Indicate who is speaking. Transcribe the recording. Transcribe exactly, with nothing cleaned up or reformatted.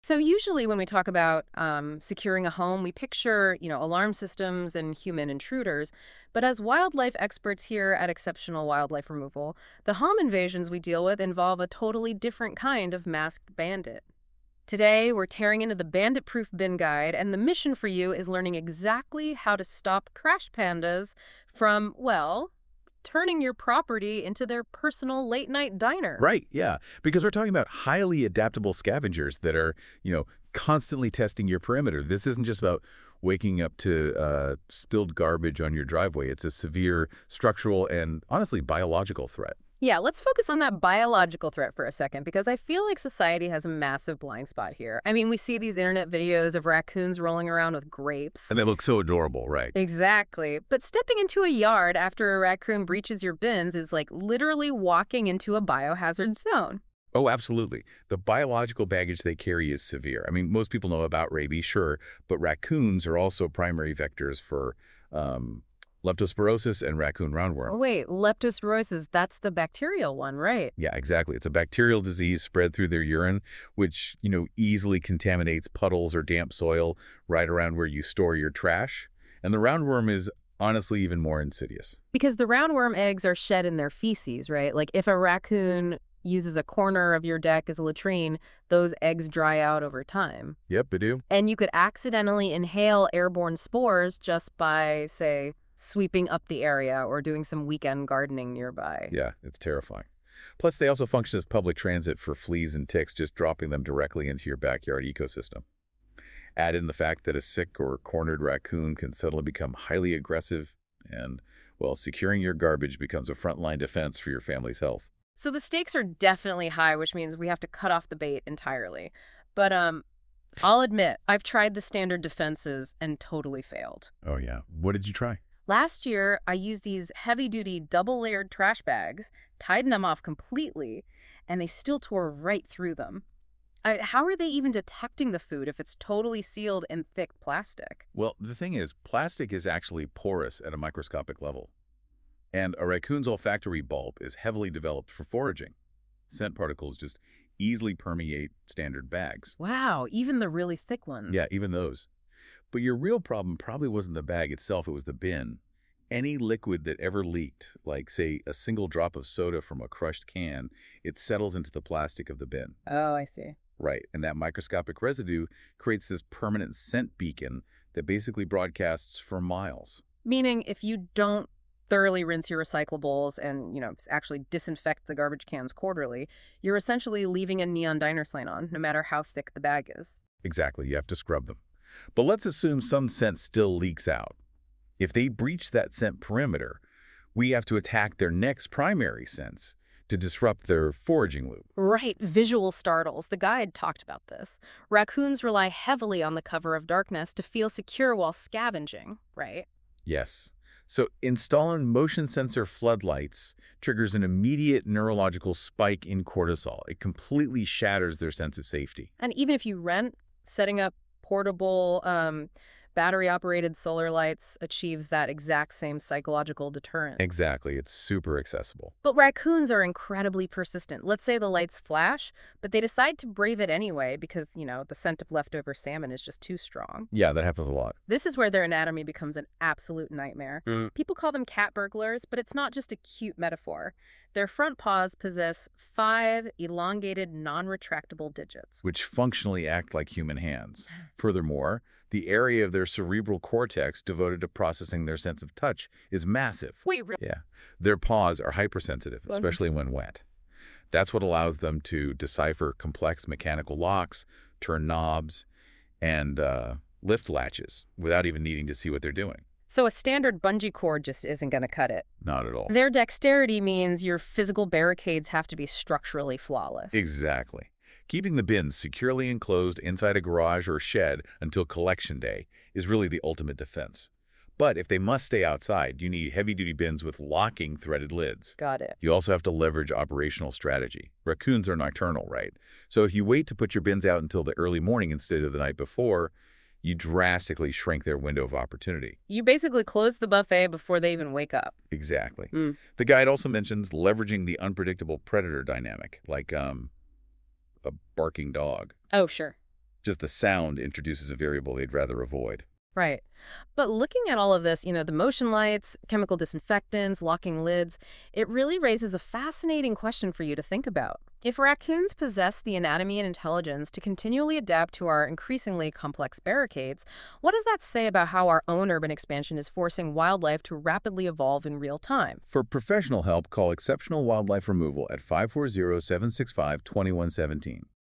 Speaker 1: So usually when we talk about um, securing a home, we picture, you know, alarm systems and human intruders. But as wildlife experts here at Exceptional Wildlife Removal, the home invasions we deal with involve a totally different kind of masked bandit. Today, we're tearing into the bandit-proof bin guide, and the mission for you is learning exactly how to stop crash pandas from, well, turning your property into their personal late-night diner.
Speaker 2: Right, yeah, because we're talking about highly adaptable scavengers that are, you know, constantly testing your perimeter. This isn't just about waking up to uh, spilled garbage on your driveway. It's a severe structural and, honestly, biological threat.
Speaker 1: Yeah, let's focus on that biological threat for a second, because I feel like society has a massive blind spot here. I mean, we see these internet videos of raccoons rolling around with grapes.
Speaker 2: And they look so adorable, right?
Speaker 1: Exactly. But stepping into a yard after a raccoon breaches your bins is like literally walking into a biohazard zone.
Speaker 2: Oh, absolutely. The biological baggage they carry is severe. I mean, most people know about rabies, sure, but raccoons are also primary vectors for um, leptospirosis and raccoon roundworm.
Speaker 1: Oh, wait, leptospirosis, that's the bacterial one, right?
Speaker 2: Yeah, exactly. It's a bacterial disease spread through their urine, which, you know, easily contaminates puddles or damp soil right around where you store your trash. And the roundworm is honestly even more insidious.
Speaker 1: Because the roundworm eggs are shed in their feces, right? Like if a raccoon uses a corner of your deck as a latrine, those eggs dry out over time.
Speaker 2: Yep, they do.
Speaker 1: And you could accidentally inhale airborne spores just by, say, sweeping up the area or doing some weekend gardening nearby.
Speaker 2: Yeah, it's terrifying. Plus, they also function as public transit for fleas and ticks, just dropping them directly into your backyard ecosystem. Add in the fact that a sick or cornered raccoon can suddenly become highly aggressive, and, well, securing your garbage becomes a frontline defense for your family's health.
Speaker 1: So the stakes are definitely high, which means we have to cut off the bait entirely. But um, I'll admit, I've tried the standard defenses and totally failed.
Speaker 2: Oh, yeah. What did you try?
Speaker 1: Last year, I used these heavy-duty double-layered trash bags, tightened them off completely, and they still tore right through them. I, how are they even detecting the food if it's totally sealed in thick plastic?
Speaker 2: Well, the thing is, plastic is actually porous at a microscopic level. And a raccoon's olfactory bulb is heavily developed for foraging. Scent particles just easily permeate standard bags.
Speaker 1: Wow, even the really thick ones.
Speaker 2: Yeah, even those. But your real problem probably wasn't the bag itself, it was the bin. Any liquid that ever leaked, like, say, a single drop of soda from a crushed can, it settles into the plastic of the bin.
Speaker 1: Oh, I see.
Speaker 2: Right, and that microscopic residue creates this permanent scent beacon that basically broadcasts for miles.
Speaker 1: Meaning if you don't thoroughly rinse your recyclables and, you know, actually disinfect the garbage cans quarterly, you're essentially leaving a neon diner sign on, no matter how thick the bag is.
Speaker 2: Exactly, you have to scrub them. But let's assume some scent still leaks out. If they breach that scent perimeter, we have to attack their next primary sense to disrupt their foraging loop.
Speaker 1: Right, visual startles. The guide talked about this. Raccoons rely heavily on the cover of darkness to feel secure while scavenging, right?
Speaker 2: Yes. So installing motion sensor floodlights triggers an immediate neurological spike in cortisol. It completely shatters their sense of safety.
Speaker 1: And even if you rent, setting up portable um, battery-operated solar lights achieves that exact same psychological deterrent.
Speaker 2: Exactly. It's super accessible.
Speaker 1: But raccoons are incredibly persistent. Let's say the lights flash, but they decide to brave it anyway because, you know, the scent of leftover salmon is just too strong.
Speaker 2: Yeah, that happens a lot.
Speaker 1: This is where their anatomy becomes an absolute nightmare.
Speaker 2: Mm.
Speaker 1: People call them cat burglars, but it's not just a cute metaphor. Their front paws possess five elongated, non-retractable digits,
Speaker 2: Which functionally act like human hands. Furthermore, the area of their cerebral cortex devoted to processing their sense of touch is massive.
Speaker 1: Wait, really?
Speaker 2: Yeah. Their paws are hypersensitive,
Speaker 1: Well,
Speaker 2: especially when wet. That's what allows them to decipher complex mechanical locks, turn knobs, and uh, lift latches without even needing to see what they're doing.
Speaker 1: So a standard bungee cord just isn't going to cut it.
Speaker 2: Not at all.
Speaker 1: Their dexterity means your physical barricades have to be structurally flawless.
Speaker 2: Exactly. Keeping the bins securely enclosed inside a garage or shed until collection day is really the ultimate defense. But if they must stay outside, you need heavy-duty bins with locking threaded lids.
Speaker 1: Got it.
Speaker 2: You also have to leverage operational strategy. Raccoons are nocturnal, right? So if you wait to put your bins out until the early morning instead of the night before, you drastically shrink their window of opportunity.
Speaker 1: You basically close the buffet before they even wake up.
Speaker 2: Exactly.
Speaker 1: Mm.
Speaker 2: The guide also mentions leveraging the unpredictable predator dynamic, like um, a barking dog.
Speaker 1: Oh, sure.
Speaker 2: Just the sound introduces a variable they'd rather avoid.
Speaker 1: Right. But looking at all of this, you know, the motion lights, chemical disinfectants, locking lids, it really raises a fascinating question for you to think about. If raccoons possess the anatomy and intelligence to continually adapt to our increasingly complex barricades, what does that say about how our own urban expansion is forcing wildlife to rapidly evolve in real time?
Speaker 2: For professional help, call Exceptional Wildlife Removal at five four zero, seven six five, two one one seven.